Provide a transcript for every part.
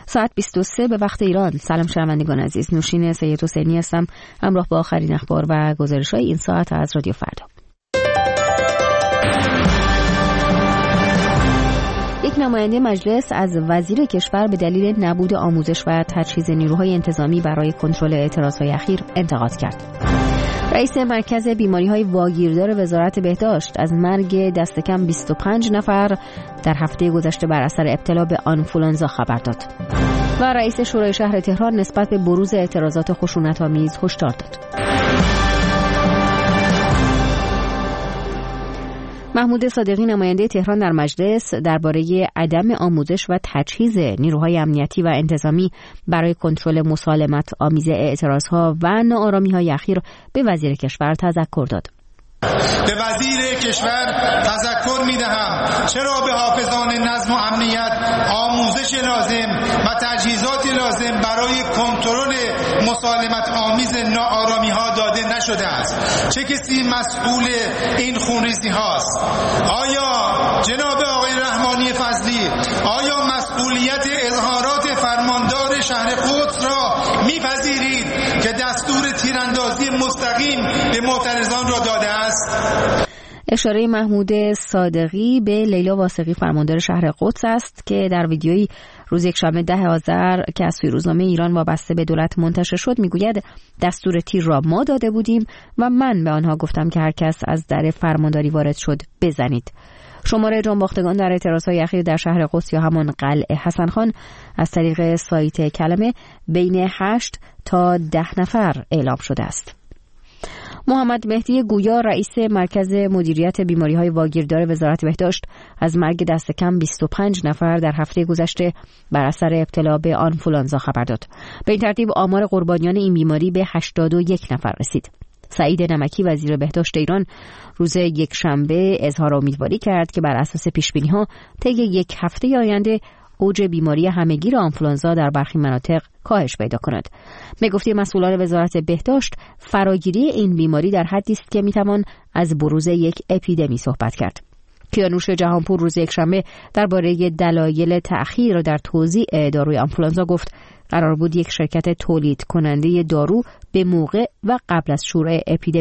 ساعت 23 به وقت ایران. سلام شنوندگان عزیز، نوشین سید حسینی هستم، همراه با آخرین اخبار و گزارش‌های این ساعت از رادیو فردا. یک نماینده مجلس از وزیر کشور به دلیل نبود آموزش و تجهیز نیروهای انتظامی برای کنترل اعتراضهای اخیر انتقاد کرد. رئیس مرکز بیماری‌های واگیردار وزارت بهداشت از مرگ دست کم 25 نفر در هفته گذشته بر اثر ابتلا به آنفولانزا خبر داد. و رئیس شورای شهر تهران نسبت به بروز اعتراضات خشونت‌آمیز هشدار داد. محمود صادقی نماینده تهران در مجلس درباره عدم آموزش و تجهیز نیروهای امنیتی و انتظامی برای کنترل مسالمت آمیز اعتراضها و ناآرامی‌های اخیر به وزیر کشور تذکر داد. به وزیر کشور تذکر می‌دهم چرا به حافظان نظم و امنیت آموزش لازم و تجهیزات لازم برای کنترل مسالمت آمیز ناآرامی‌ها داده نشده است. چه کسی مسئول این خونریزی هاست؟ آیا جناب آقای رحمانی فضلی آیا مسئولیت اظهارات فرماندار شهر قدس را می‌پذیرید که دستور تیراندازی مستقیم به معترضان را داده است؟ اشاره محمود صادقی به لیلا واسقی فرماندار شهر قدس است که در ویدیویی روز یکشنبه 10 آذر که از سوی روزنامه ایران وابسته به دولت منتشر شد میگوید دستور تیر را ما داده بودیم و من به آنها گفتم که هر کس از در فرمانداری وارد شد بزنید. شماره جانباختگان در اعتراضهای اخیر در شهر قدس یا همان قلعه حسن خان از طریق سایت کلمه بین 8 تا 10 نفر اعلام شده است. محمد مهدی گویا رئیس مرکز مدیریت بیماری‌های واگیردار وزارت بهداشت از مرگ دست کم 25 نفر در هفته گذشته بر اثر ابتلا به آنفولانزا خبر داد. به این ترتیب آمار قربانیان این بیماری به 81 نفر رسید. سعید نمکی وزیر بهداشت ایران روز یکشنبه اظهار امیدواری کرد که بر اساس پیش‌بینی‌ها طی یک هفته آینده اوج بیماری همه‌گیر آنفولانزا در برخی مناطق کاهش پیدا کند. به گفته مسئولان وزارت بهداشت، فراگیری این بیماری در حدی است که میتوان از بروز یک اپیدمی صحبت کرد. کیانوش جهانپور روز یکشنبه درباره دلایل تأخیر در توزیع داروی آنفولانزا گفت قرار بود یک شرکت تولید کننده دارو به موقع و قبل از شروع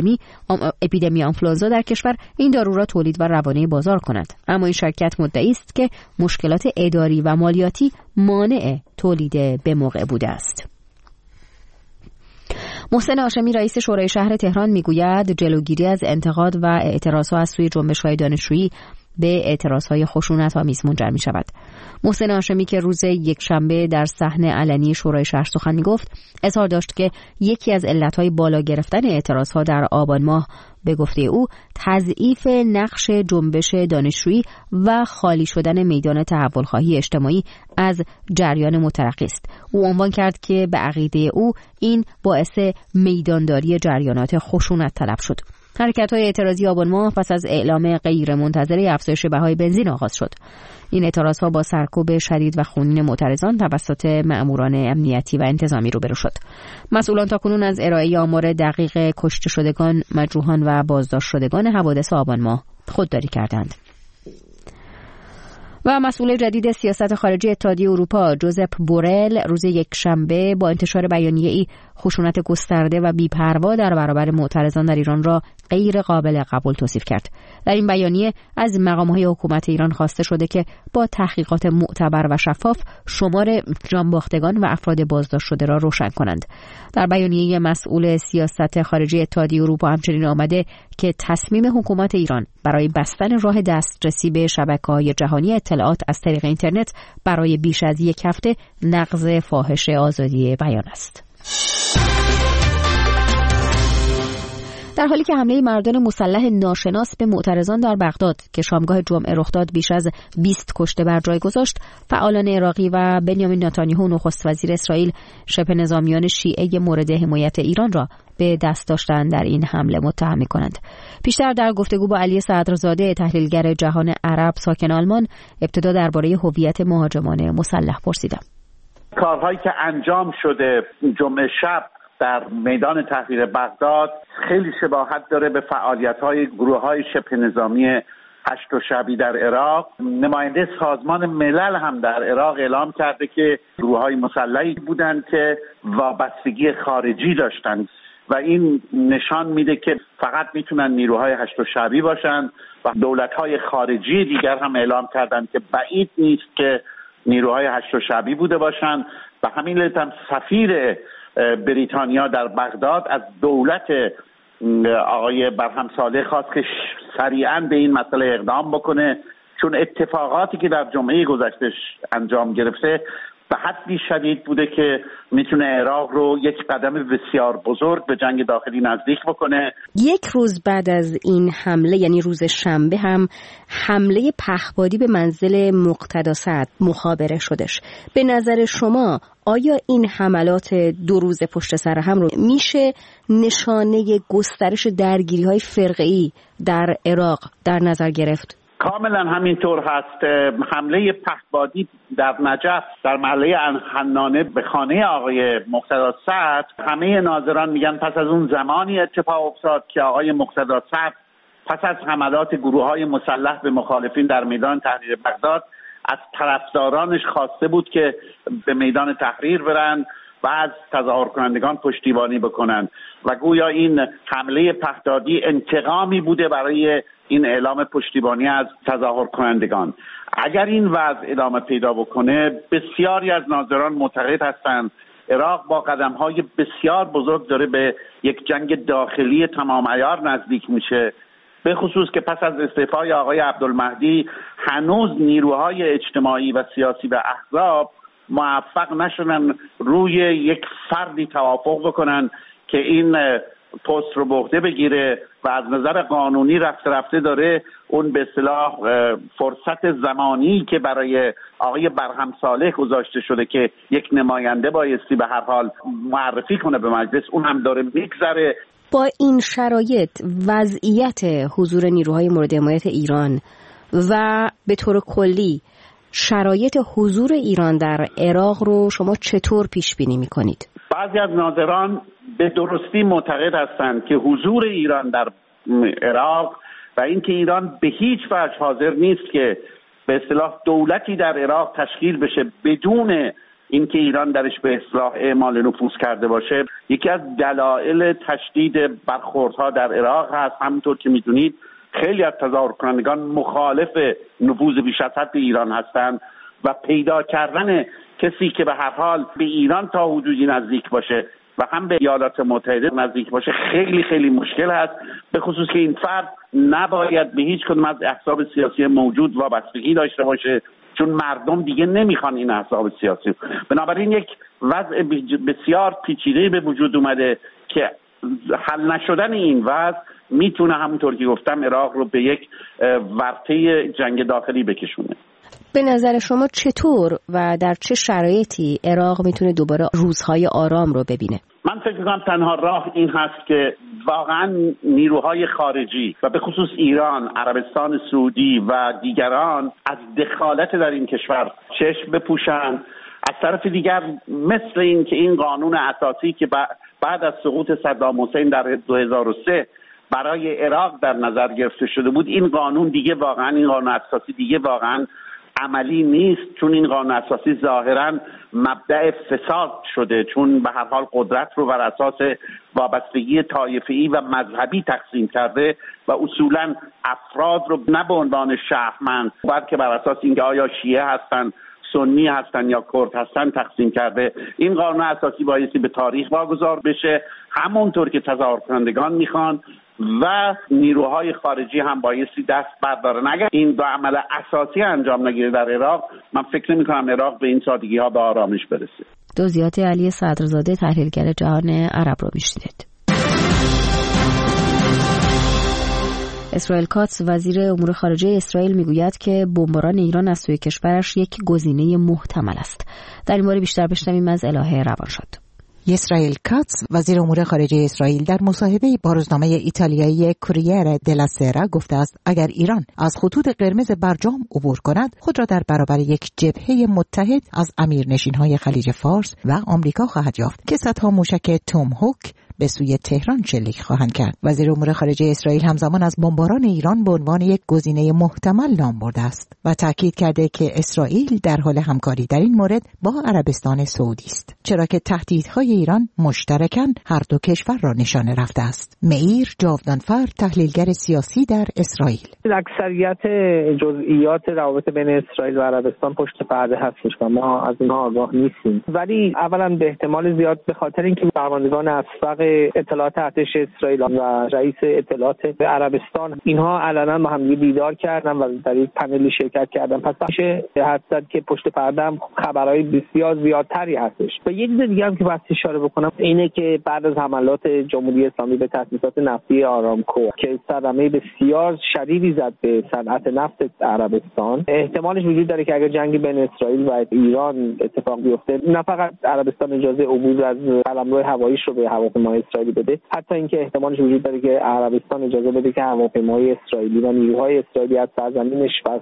اپیدمی آنفولانزا در کشور این دارو را تولید و روانه بازار کند، اما این شرکت مدعی است که مشکلات اداری و مالیاتی مانع تولید به موقع بوده است. محسن هاشمی رئیس شورای شهر تهران میگوید جلوگیری از انتقاد و اعتراضها از سوی جنبش‌های دانشجویی به اعتراضهای خشونت‌آمیز منجر می‌شود. محسن هاشمی که روز یکشنبه در صحن علنی شورای شهر سخن می‌گفت، اظهار داشت که یکی از علت‌های بالا گرفتن اعتراضها در آبان ماه به گفته او تضعیف نقش جنبش دانشجویی و خالی شدن میدان تحول‌خواهی اجتماعی از جریان مترقی است. او عنوان کرد که به عقیده او این باعث میدانداری جریانات خشونت طلب شد. حرکت‌های اعتراضی آبان ماه پس از اعلام غیرمنتظره افزایش بهای بنزین آغاز شد. این اعتراضها با سرکوب شدید و خونین معترضان توسط مأموران امنیتی و انتظامی روبرو شد. مسئولان تاکنون از ارائه آمار دقیق کشته شدگان، مجروحان و بازداشت شدگان حوادث آبان ماه خودداری کردند. و مسئول جدید سیاست خارجی اتحادیه اروپا جوزپ بورل روز یکشنبه با انتشار بیانیه‌ای خشونت گسترده و بی‌پروا در برابر معترضان در ایران را غیر قابل قبول توصیف کرد. در این بیانیه از مقام‌های حکومت ایران خواسته شده که با تحقیقات معتبر و شفاف شمار جانباختگان و افراد بازداشت شده را روشن کنند. در بیانیه مسئول سیاست خارجی اتحادیه اروپا همچنین آمده که تصمیم حکومت ایران برای بستن راه دسترسی به شبکه‌های جهانی اطلاعات از طریق اینترنت برای بیش از یک هفته نقض فاحش آزادی بیان است. در حالی که حمله مردان مسلح ناشناس به معترضان در بغداد که شامگاه جمعه رخ داد بیش از 20 کشته بر جای گذاشت، فعالان عراقی و بنیامین نتانیاهو نخست وزیر اسرائیل شبه نظامیان شیعه مورد حمایت ایران را به دست داشتن در این حمله متهم می‌کنند. پیشتر در گفتگو با علی صدرزاده تحلیلگر جهان عرب ساکن آلمان ابتدا درباره هویت مهاجمان مسلح پرسیدم. کارهایی که انجام شده جمعه شب در میدان تحریر بغداد خیلی شباهت داره به فعالیت‌های گروه‌های شبه نظامی شبی در عراق، نماینده سازمان ملل هم در عراق اعلام کرده که گروه‌های مسلحی بودند که وابستگی خارجی داشتند و این نشان میده که فقط میتونن نیروهای شبی باشن و دولت‌های خارجی دیگر هم اعلام کردند که بعید نیست که نیروهای شبی بوده باشن و همین لیت هم سفیر بریتانیا در بغداد از دولت آقای برهم صالح خواست که سریعاً به این مسئله اقدام بکنه، چون اتفاقاتی که در جمعه گذشته انجام گرفته به حدی شدید بوده که میتونه عراق رو یک قدم بسیار بزرگ به جنگ داخلی نزدیک بکنه. یک روز بعد از این حمله، یعنی روز شنبه، هم حمله پهپادی به منزل مقتدا سعد مخابره شدش. به نظر شما آیا این حملات 2 روز پشت سر هم رو میشه نشانه گسترش درگیری‌های فرقه‌ای در عراق در نظر گرفت؟ کاملا همینطور هست. حمله پهپادی در نجف در محله حنانه به خانه آقای مقتدا سعد، همه ناظران میگن پس از اون زمانی اتفاق افتاد که آقای مقتدا سعد پس از حملات گروه‌های مسلح به مخالفین در میدان تحریر بغداد از طرفدارانش خواسته بود که به میدان تحریر برن و از تظاهر کنندگان پشتیبانی بکنن و گویا این حمله پهپادی انتقامی بوده برای این اعلام پشتیبانی از تظاهر کنندگان. اگر این وضع ادامه پیدا بکنه، بسیاری از ناظران معتقد هستند عراق با قدم‌های بسیار بزرگ داره به یک جنگ داخلی تمام عیار نزدیک میشه، به خصوص که پس از استعفای آقای عبدالمهدی هنوز نیروهای اجتماعی و سیاسی و احزاب موفق نشدن روی یک فردی توافق بکنن که این پست رو به عهده بگیره و از نظر قانونی رفته داره اون به اصطلاح فرصت زمانی که برای آقای برهم صالح گذاشته شده که یک نماینده بایستی به هر حال معرفی کنه به مجلس، اون هم داره میگذره. با این شرایط وضعیت حضور نیروهای مورد حمایت ایران و به طور کلی شرایط حضور ایران در عراق رو شما چطور پیش بینی می‌کنید؟ بعضی از ناظران به درستی معتقد هستند که حضور ایران در عراق و اینکه ایران به هیچ وجه حاضر نیست که به اصطلاح دولتی در عراق تشکیل بشه بدون اینکه ایران درش به اصلاح اعمال نفوذ کرده باشه، یکی از دلایل تشدید برخوردها در عراق هست. همونطور که میدونید خیلی از تظاهر کنندگان مخالف نفوذ بیش از حد ایران هستند و پیدا کردن کسی که به هر حال به ایران تا حدودی نزدیک باشه و هم به ایالات متحده نزدیک باشه خیلی خیلی مشکل هست، به خصوص که این فرد نباید به هیچ کدوم از احزاب سیاسی موجود وابستگی داشته باشه، چون مردم دیگه نمیخوان این احزاب سیاسی. بنابراین یک وضع بسیار پیچیده به وجود اومده که حل نشدن این وضع میتونه همونطور که گفتم عراق رو به یک ورطه جنگ داخلی بکشونه. به نظر شما چطور و در چه شرایطی عراق میتونه دوباره روزهای آرام رو ببینه؟ من فکر می‌کنم تنها راه این هست که واقعا نیروهای خارجی و به خصوص ایران، عربستان سعودی و دیگران از دخالت در این کشور چشم بپوشن. از طرف دیگر مثل این که این قانون اساسی که بعد از سقوط صدام حسین در 2003 برای عراق در نظر گرفته شده بود، این قانون اساسی دیگه واقعا عملی نیست، چون این قانون اساسی ظاهراً مبدأ فساد شده، چون به هر حال قدرت رو بر اساس وابستگی طایفه‌ای و مذهبی تقسیم کرده و اصولاً افراد رو نه به عنوان شهروند بلکه بر اساس اینکه آیا شیعه هستن، سنی هستن یا کرد هستن تقسیم کرده. این قانون اساسی بایستی به تاریخ واگذار بشه، همونطور که تظاهر کنندگان میخوان و نیروهای خارجی هم بایستی دست بردارن. اگر این دو عمل اساسی انجام نگیره در عراق، من فکر نمی‌کنم عراق به این سادگی ها به آرامش برسه. توضیحات علی صدرزاده، تحلیلگر جهان عرب رو میشنید. اسرائیل کاتس، وزیر امور خارجه اسرائیل، میگوید که بمباران ایران از سوی کشورش یک گزینه محتمل است. در این باره بیشتر بشنویم از الهه روانشاد. اسرائیل کاتس، وزیر امور خارجه اسرائیل، در مصاحبه‌ای با روزنامه ایتالیایی کورییر دلا سرا گفته است اگر ایران از خطوط قرمز برجام عبور کند، خود را در برابر یک جبهه متحد از امیرنشین‌های خلیج فارس و آمریکا خواهد یافت که صدها موشک توم هوک به سوی تهران شلیک خواهند کرد. وزیر امور خارجه اسرائیل همزمان از بمباران ایران به عنوان یک گزینه محتمل نام برده است و تاکید کرده که اسرائیل در حال همکاری در این مورد با عربستان سعودی است، چرا که تهدیدهای ایران مشترکاً هر دو کشور را نشانه رفته است. معیر جاودانفر، تحلیلگر سیاسی در اسرائیل: اکثریت جزئیات روابط بین اسرائیل و عربستان پشت پرده هستش و ما از اینها آگاه نیستیم، ولی اولا به احتمال زیاد به خاطر اینکه فرماندگان اسبق اطلاعات ارتش اسرائیل و رئیس اطلاعات عربستان اینها علنا با هم دیدار کردن و در یک پنلی شرکت کردن، پس میشه حد زد که پشت پرده هم خبرهای بسیار زیادتری هستش. و یک چیز دیگه هم که باید اشاره بکنم اینه که بعد از حملات جمهوری اسلامی به تأسیسات نفتی آرامکو که صدمه بسیار شدیدی زد به صنعت نفت عربستان، احتمالش وجود داره که اگر جنگی بین اسرائیل و ایران اتفاق بیفته، نه فقط عربستان اجازه عبور از قلمرو هواییش رو به هواپیمای اسرائیلی بده، حتی اینکه احتمالش وجود داره که عربستان اجازه بده که هواپیمای اسرائیلی و نیروهای اسرائیلی از سرزمینش و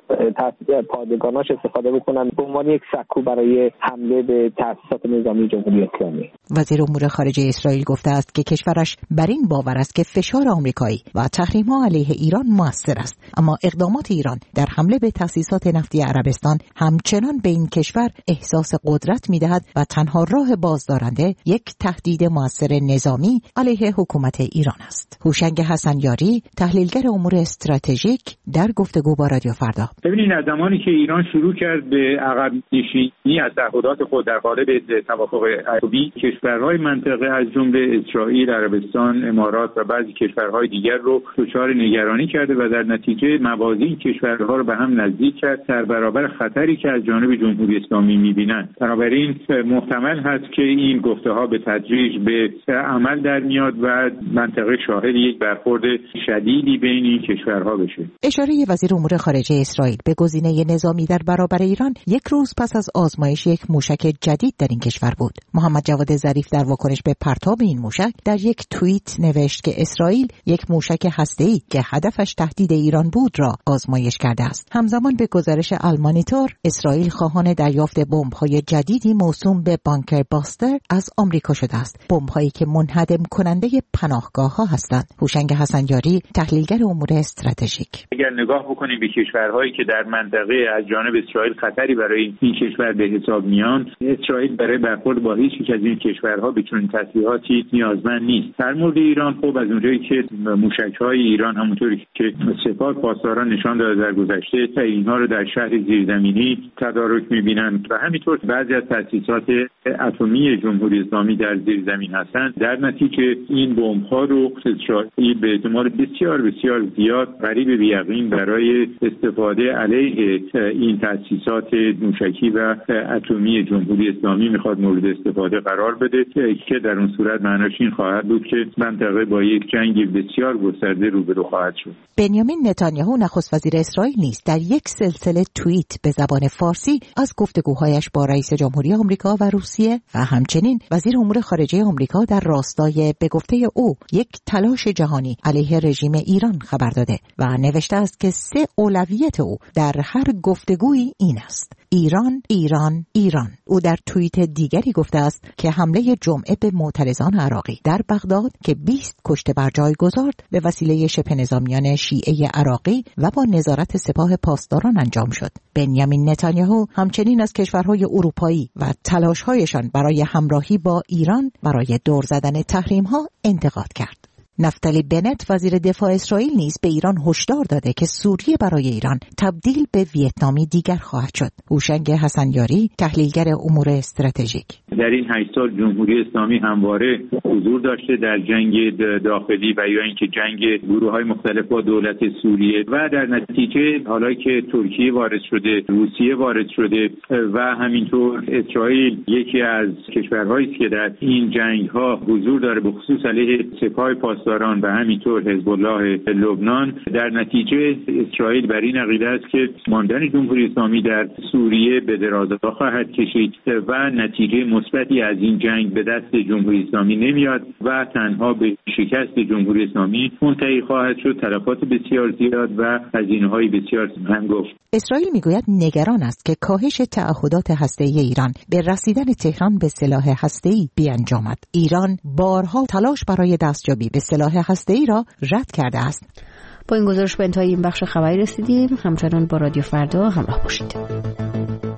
پادگاناش استفاده بکنن به عنوان یک سکو برای حمله به تأسیسات نظامی جمهوری اسلامی. وزیر امور خارجه اسرائیل گفته است که کشورش بر این باور است که فشار آمریکایی و تحریم‌ها علیه ایران مؤثر است، اما اقدامات ایران در حمله به تأسیسات نفتی عربستان همچنان به این کشور احساس قدرت می‌دهد و تنها راه بازدارنده یک تهدید مؤثر نظامی علیه حکومت ایران است. هوشنگ حسنیاری، تحلیلگر امور استراتژیک، در گفتگو با رادیو فردا: ببینید، از زمانی که ایران شروع کرد به عقب نشینی از تعهدات خود در قالب توافق اتمی، کشورهای منطقه از جمله اسرائیل، عربستان، امارات و بعضی کشورهای دیگر رو دچار نگرانی کرده و در نتیجه موازین کشورها رو به هم نزدیک کرد در برابر خطری که از جانب جمهوری اسلامی می‌بینند. بنابراین محتمل هست که این گفته‌ها به تدریج به عمل در میاد و منطقه شاهد یک برخورد شدیدی بین این کشورها بشه. اشاره وزیر امور خارجه اسرائیل به گزینه نظامی در برابر ایران یک روز پس از آزمایش یک موشک جدید در این کشور بود. محمد جواد ظریف در واکنش به پرتاب این موشک در یک توییت نوشت که اسرائیل یک موشک هسته‌ای که هدفش تهدید ایران بود را آزمایش کرده است. همزمان به گزارش المانیتور، اسرائیل خواهان دریافت بمب‌های جدیدی موسوم به بانکر باستر از آمریکا شده است، بمب‌هایی که منهدم کننده پناهگاه‌ها هستند. هوشنگ حسنیاری، تحلیلگر امور استراتژیک: اگر نگاه بکنیم به کشورهایی که در منطقه از جانب اسرائیل خطری برای این کشور به حساب میان، اسرائیل برای برخورد با هیچ یک از این کشورها به چنین تسلیحاتی نیازمند نیست. در مورد ایران، خب از اونجایی که موشک‌های ایران همونطوری که سپاه پاسداران نشان داده در گذشته اینها رو در شهر زیرزمینی تدارک می‌بینند و همینطور بعضی از تأسیسات اتمی جمهوری اسلامی در زیرزمین هستند، در نتیجه این بمب‌ها رو اسرائیل به احتمال بسیار بسیار زیاد قریب به یقین برای استفاده علیه این تأسیسات موشکی و اتمی جمهوری اسلامی میخواد مورد استفاده قرار بده که در اون صورت معناش این خواهد بود که منطقه با یک جنگ بسیار گسترده روبرو خواهد شد. بنیامین نتانیاهو نخست وزیر اسرائیل نیز در یک سلسله توییت به زبان فارسی از گفتگوهایش با رئیس جمهوری آمریکا و روسیه و همچنین وزیر امور خارجه آمریکا در راستای به گفته او یک تلاش جهانی علیه رژیم ایران خبر داده و نوشته است که 3 اولویت او در هر گفتگویی این است: ایران، ایران، ایران. او در توییت دیگری گفته است که حمله جمعه به معترضان عراقی در بغداد که 20 کشته بر جای گذارد به وسیله شبه نظامیان شیعه عراقی و با نظارت سپاه پاسداران انجام شد. بنیامین نتانیاهو همچنین از کشورهای اروپایی و تلاش‌هایشان برای همراهی با ایران برای دور زدن تحریم‌ها انتقاد کرد. نفتالی بنت وزیر دفاع اسرائیل نیز به ایران هشدار داده که سوریه برای ایران تبدیل به ویتنامی دیگر خواهد شد. هوشنگ حسنیاری، تحلیلگر امور استراتژیک: در این 8 سال جمهوری اسلامی همواره حضور داشته در جنگ داخلی و یا اینکه جنگ گروه‌های مختلف با دولت سوریه و در نتیجه حالا که ترکیه وارد شده، روسیه وارد شده و همینطور اسرائیل یکی از کشورهایی است که در این جنگ‌ها حضور داره، به خصوص علیه سپاه پاسداران و همینطور حزب الله لبنان. در نتیجه اسرائیل بر این عقیده است که ماندن جمهوری اسلامی در سوریه به درازا خواهد کشید و نتیجه مثبتی از این جنگ به دست جمهوری اسلامی نمیاد و تنها به شکست جمهوری اسلامی منتهی خواهد شد، تلفات بسیار زیاد و هزینه‌های بسیار هنگفت. اسرائیل میگوید نگران است که کاهش تعهدات هسته‌ای ایران به رسیدن تهران به سلاح هسته‌ای بیانجامد. ایران بارها تلاش برای دستیابی به سلاح هسته‌ای را رد کرده است. با این گزارش به انتهای این بخش خبری رسیدیم. همچنان با رادیو فردا همراه باشید.